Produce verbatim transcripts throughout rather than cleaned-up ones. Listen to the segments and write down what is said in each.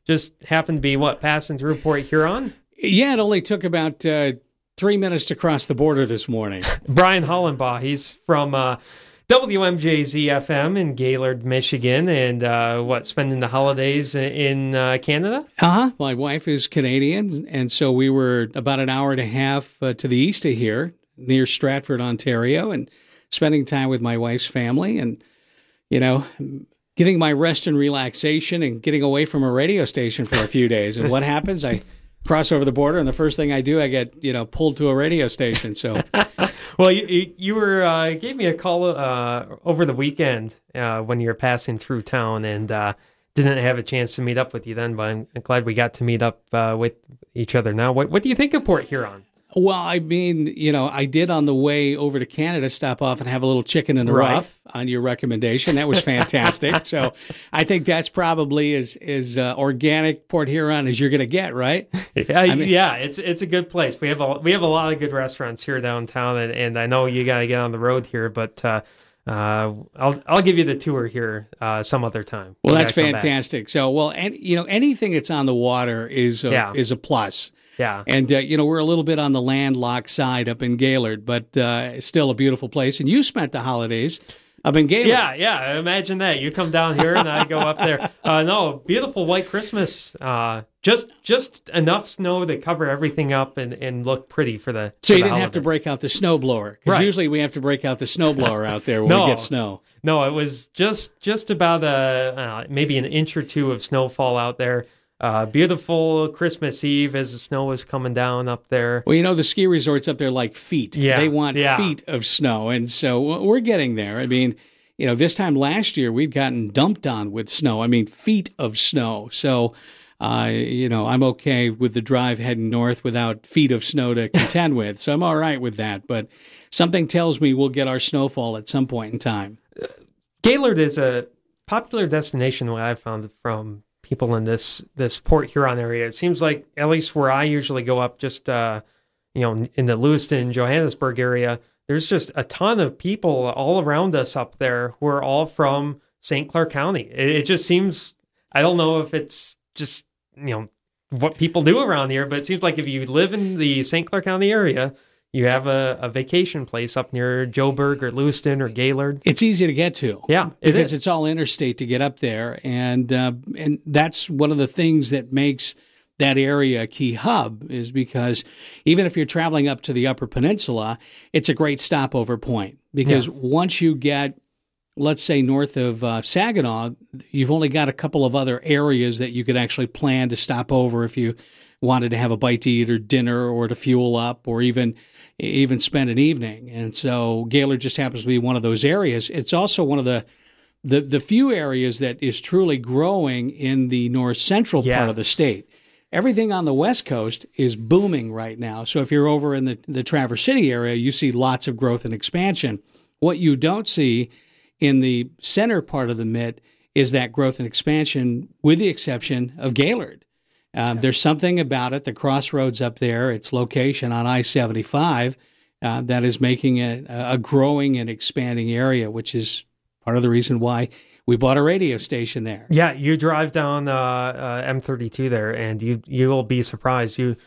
just happened to be, what, passing through Port Huron? Yeah, it only took about uh, three minutes to cross the border this morning. Brian Hollenbaugh, he's from uh, W M J Z F M in Gaylord, Michigan, and uh, what, spending the holidays in uh, Canada? Uh-huh. My wife is Canadian, and so we were about an hour and a half uh, to the east of here, near Stratford, Ontario, and spending time with my wife's family and, you know, getting my rest and relaxation and getting away from a radio station for a few days. And what happens? I cross over the border, and the first thing I do, I get, you know, pulled to a radio station. So, well, you you were uh, gave me a call uh, over the weekend uh, when you were passing through town, and uh, didn't have a chance to meet up with you then, but I'm glad we got to meet up uh, with each other now. What what do you think of Port Huron? Well, I mean, you know, I did on the way over to Canada stop off and have a little chicken in the right. rough on your recommendation. That was fantastic. So I think that's probably as, as uh, organic Port Huron as you're going to get, right? Yeah, I mean, yeah, it's it's a good place. We have a we have a lot of good restaurants here downtown, and, and I know you got to get on the road here, but uh, uh, I'll I'll give you the tour here uh, some other time. Well, that's fantastic. So, well, and you know, anything that's on the water is a, yeah. is a plus. Yeah. And, uh, you know, we're a little bit on the landlocked side up in Gaylord, but uh, still a beautiful place. And you spent the holidays up in Gaylord. Yeah, yeah. Imagine that. You come down here and I go up there. Uh, no, beautiful white Christmas. Uh, just just enough snow to cover everything up and, and look pretty for the So for you the didn't have holiday. to break out the snowblower. Because right. usually we have to break out the snowblower out there when no, we get snow. No, it was just, just about a, uh, maybe an inch or two of snowfall out there. Uh, beautiful Christmas Eve as the snow was coming down up there. Well, you know, the ski resorts up there like feet. Yeah, they want yeah. feet of snow. And so we're getting there. I mean, you know, this time last year we'd gotten dumped on with snow. I mean, feet of snow. So, uh, you know, I'm okay with the drive heading north without feet of snow to contend with. So I'm all right with that. But something tells me we'll get our snowfall at some point in time. Uh, Gaylord is a popular destination, what I've found from people in this this Port Huron area. It seems like, at least where I usually go up, just uh, you know, in the Lewiston, Johannesburg area, there's just a ton of people all around us up there who are all from Saint Clair County. It, it just seems, I don't know if it's just, you know, what people do around here, but it seems like if you live in the Saint Clair County area, you have a, a vacation place up near Joburg or Lewiston or Gaylord. It's easy to get to. Yeah, it because is. It's all interstate to get up there. And uh, and that's one of the things that makes that area a key hub, is because even if you're traveling up to the Upper Peninsula, it's a great stopover point. Because yeah. once you get, let's say, north of uh, Saginaw, you've only got a couple of other areas that you could actually plan to stop over if you wanted to have a bite to eat or dinner or to fuel up or even even spend an evening. And so Gaylord just happens to be one of those areas. It's also one of the the, the few areas that is truly growing in the north central yeah. part of the state. Everything on the West Coast is booming right now. So if you're over in the, the Traverse City area, you see lots of growth and expansion. What you don't see in the center part of the Mitt is that growth and expansion, with the exception of Gaylord. Um, there's something about it, the crossroads up there, its location on I seventy-five, uh, that is making it a growing and expanding area, which is part of the reason why we bought a radio station there. Yeah, you drive down uh, uh, M thirty-two there, and you you will be surprised. You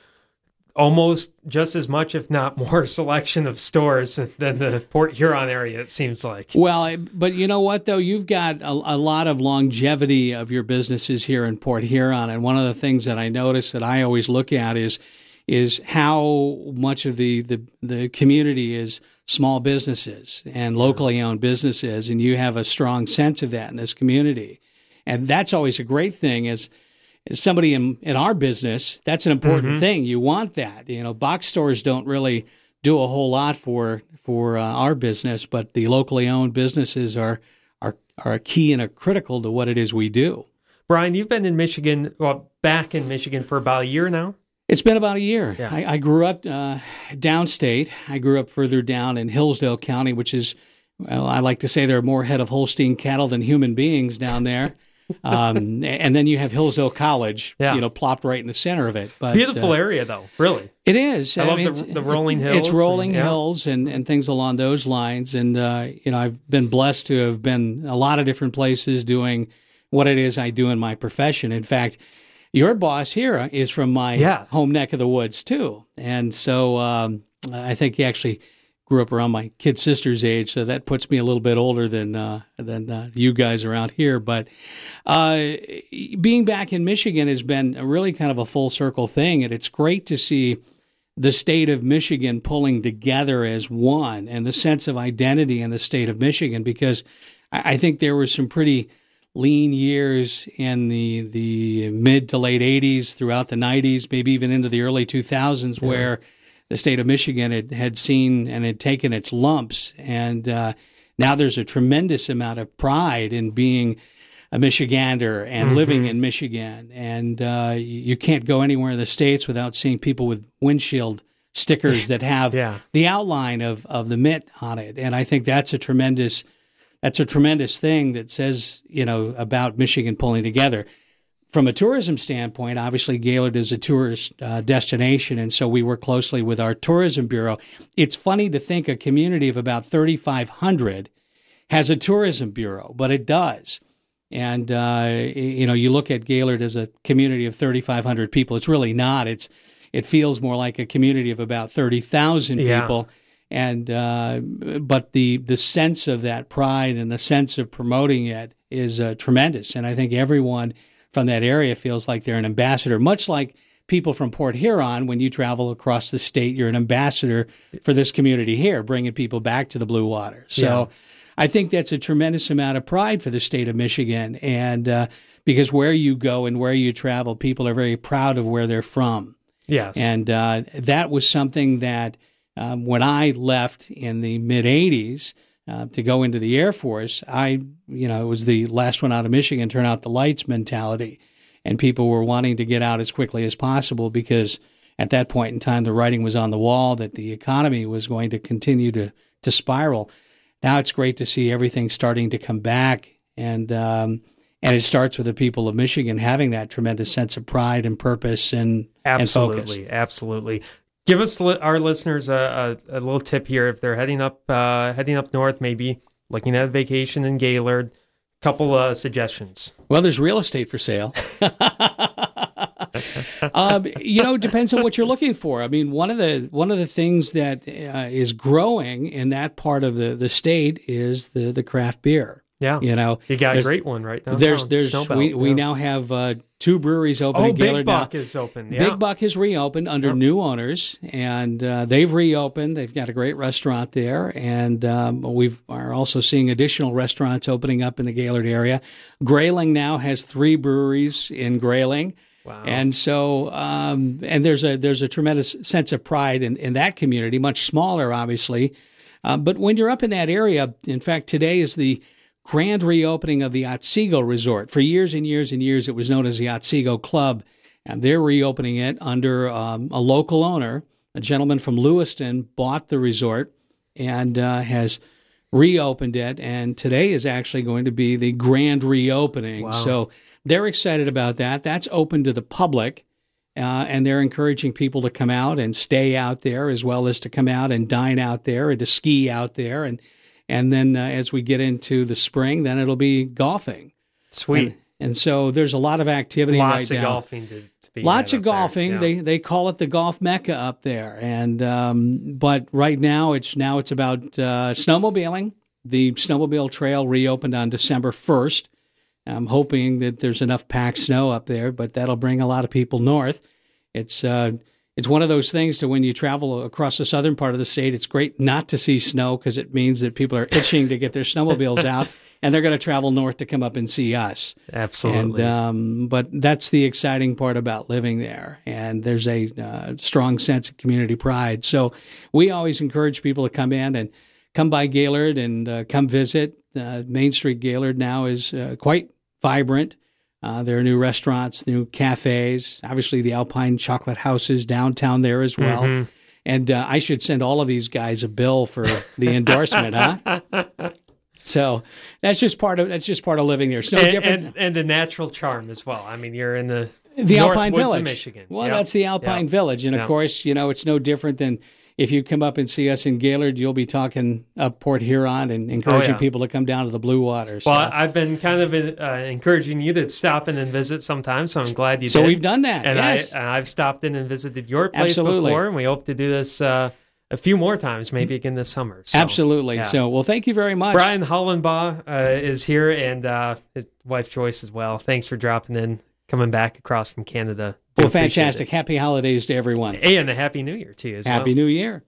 almost just as much, if not more, selection of stores than the Port Huron area, it seems like. Well, but you know what, though? You've got a, a lot of longevity of your businesses here in Port Huron, and one of the things that I notice that I always look at is is how much of the, the, the community is small businesses and locally owned businesses, and you have a strong sense of that in this community. And that's always a great thing is As somebody in, in our business, that's an important mm-hmm. thing. You want that. You know, box stores don't really do a whole lot for for uh, our business, but the locally owned businesses are are are key and are critical to what it is we do. Brian, you've been in Michigan, well, back in Michigan for about a year now? It's been about a year. Yeah. I, I grew up uh, downstate. I grew up further down in Hillsdale County, which is, well, I like to say there are more head of Holstein cattle than human beings down there. um, and then you have Hillsdale College, yeah. you know, plopped right in the center of it. But, Beautiful uh, area, though, really. It is. I, I love mean, the, the rolling hills. It's rolling and, yeah. hills and, and things along those lines. And, uh, you know, I've been blessed to have been a lot of different places doing what it is I do in my profession. In fact, your boss here is from my Yeah. home neck of the woods too, and so um, I think he actually grew up around my kid sister's age, so that puts me a little bit older than uh, than uh, you guys around here. But uh, being back in Michigan has been a really kind of a full circle thing, and it's great to see the state of Michigan pulling together as one, and the sense of identity in the state of Michigan, because I, I think there were some pretty lean years in the the mid to late eighties, throughout the nineties, maybe even into the early two thousands, yeah. where the state of Michigan had, had seen and had taken its lumps. And uh, now there's a tremendous amount of pride in being a Michigander and mm-hmm. living in Michigan. And uh, you can't go anywhere in the States without seeing people with windshield stickers that have yeah. the outline of, of the Mitt on it. And I think that's a tremendous that's a tremendous thing that says, you know, about Michigan pulling together. From a tourism standpoint, obviously Gaylord is a tourist uh, destination, and so we work closely with our tourism bureau. It's funny to think a community of about thirty-five hundred has a tourism bureau, but it does. And, uh, you know, you look at Gaylord as a community of thirty-five hundred people. It's really not. It's It feels more like a community of about thirty thousand yeah. people. And uh, but the, the sense of that pride and the sense of promoting it is uh, tremendous. And I think everyone from that area feels like they're an ambassador, much like people from Port Huron. When you travel across the state, you're an ambassador for this community here, bringing people back to the blue water. So yeah. I think that's a tremendous amount of pride for the state of Michigan, and uh, because where you go and where you travel, people are very proud of where they're from. Yes. And uh, that was something that um, when I left in the mid-eighties, Uh, to go into the Air Force, I, you know, it was the last one out of Michigan, turn out the lights mentality. And people were wanting to get out as quickly as possible because at that point in time, the writing was on the wall that the economy was going to continue to, to spiral. Now it's great to see everything starting to come back. And, um, and it starts with the people of Michigan having that tremendous sense of pride and purpose and, absolutely, and focus. Absolutely. Give us our listeners a, a, a little tip here. If they're heading up uh, heading up north, maybe looking at a vacation in Gaylord, a couple uh, suggestions. Well, there's real estate for sale. um, you know, it depends on what you're looking for. I mean, one of the one of the things that uh, is growing in that part of the, the state is the, the craft beer. Yeah, you know, you got a great one right now. There's, there's, Snowbelt, we, yeah. we now have uh, two breweries open oh, in Gaylord now. Oh, Big Buck now. is open. Yeah. Big Buck has reopened under yep. new owners, and uh, they've reopened. They've got a great restaurant there, and um, we are also seeing additional restaurants opening up in the Gaylord area. Grayling now has three breweries in Grayling. Wow. And so, um, and there's a there's a tremendous sense of pride in, in that community, much smaller, obviously. Uh, but when you're up in that area, in fact, today is the grand reopening of the Otsego Resort. For years and years and years, it was known as the Otsego Club, and they're reopening it under um, a local owner. A gentleman from Lewiston bought the resort and uh, has reopened it, and today is actually going to be the grand reopening. Wow. So they're excited about that. That's open to the public, uh, and they're encouraging people to come out and stay out there, as well as to come out and dine out there and to ski out there. And And then uh, as we get into the spring, then it'll be golfing. Sweet. And, and so there's a lot of activity Lots right of now. golfing to, to be Lots of golfing. Yeah. They they call it the golf mecca up there. And um, but right now it's now it's about uh, snowmobiling. The snowmobile trail reopened on December first. I'm hoping that there's enough packed snow up there, but that'll bring a lot of people north. It's uh, It's one of those things to when you travel across the southern part of the state, it's great not to see snow because it means that people are itching to get their snowmobiles out, and they're going to travel north to come up and see us. Absolutely. And, um, but that's the exciting part about living there, and there's a uh, strong sense of community pride. So we always encourage people to come in and come by Gaylord and uh, come visit. Uh, Main Street Gaylord now is uh, quite vibrant. Uh, there are new restaurants, new cafes, obviously the Alpine Chocolate House is downtown there as well. Mm-hmm. And uh, I should send all of these guys a bill for the endorsement, huh? So that's just part of that's just part of living there. It's no and, different. And, and the natural charm as well. I mean, you're in the the North Alpine Woods Village, of Michigan. Well, yep. that's the Alpine yep. Village, and of yep. course, you know, it's no different than if you come up and see us in Gaylord, you'll be talking up Port Huron and encouraging oh, yeah. people to come down to the Blue Water. So. Well, I've been kind of uh, encouraging you to stop in and visit sometime, so I'm glad you so did. So we've done that, and yes. I, and I've stopped in and visited your place Absolutely. before, and we hope to do this uh, a few more times, maybe again this summer. So, Absolutely. Yeah. So, well, thank you very much. Brian Hollenbaugh uh, is here, and uh, his wife Joyce as well. Thanks for dropping in, coming back across from Canada. Well, fantastic. Happy holidays to everyone. And a Happy New Year to you as well. Happy New Year.